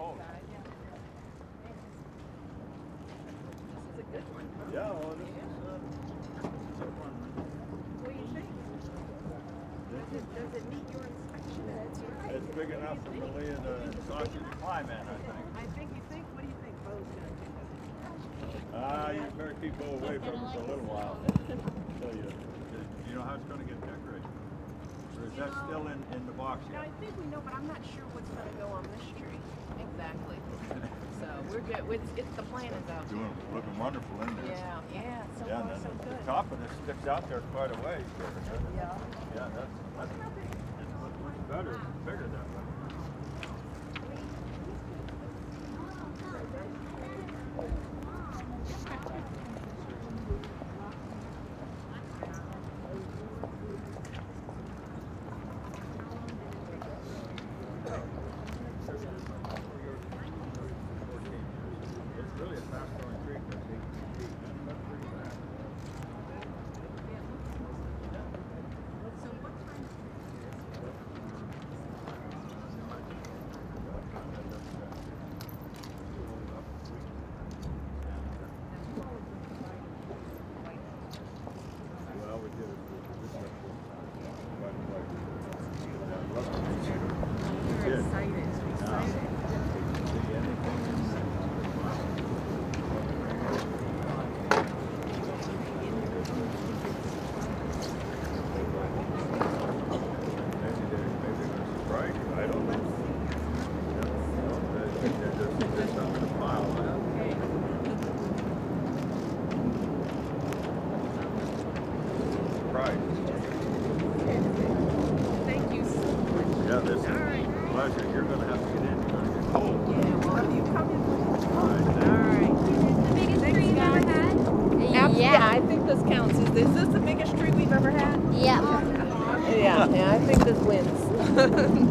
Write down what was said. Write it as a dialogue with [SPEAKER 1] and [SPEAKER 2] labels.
[SPEAKER 1] post.
[SPEAKER 2] This is a good one, huh?
[SPEAKER 1] Yeah, well, this is a good one.
[SPEAKER 2] What do you think? Does it meet your inspection?
[SPEAKER 1] It's big enough for Malia to sausage climb in, I think.
[SPEAKER 2] You think? What do you think Bo's going to think of it?
[SPEAKER 1] You better keep Bo away from it for a little while. Until you know how it's going to get decorated? Or is that still in the box
[SPEAKER 2] No,
[SPEAKER 1] yet?
[SPEAKER 2] I think we know, but I'm not sure what's going to go on this tree. Exactly. So we're good. The plan is out.
[SPEAKER 1] Looking wonderful in there.
[SPEAKER 2] Yeah. So
[SPEAKER 1] Yeah,
[SPEAKER 2] far,
[SPEAKER 1] and
[SPEAKER 2] so
[SPEAKER 1] then
[SPEAKER 2] good.
[SPEAKER 1] the top of this sticks out there quite a ways.
[SPEAKER 2] Yeah.
[SPEAKER 1] Yeah, that's much better, bigger that way. It's really a fast-growing tree because they that's pretty fast. Well, we did it for this one.
[SPEAKER 2] We're excited. Thank you so much.
[SPEAKER 1] Yeah, this is
[SPEAKER 2] All right.
[SPEAKER 1] a pleasure. You're going to have to get in. You're going to get cold.
[SPEAKER 2] Yeah, well, have you come in?
[SPEAKER 1] All right.
[SPEAKER 2] All right.
[SPEAKER 3] The biggest tree you've ever had?
[SPEAKER 2] Yeah, I think this counts. Is this the biggest tree we've ever had?
[SPEAKER 3] Yeah.
[SPEAKER 2] Yeah, I think this wins.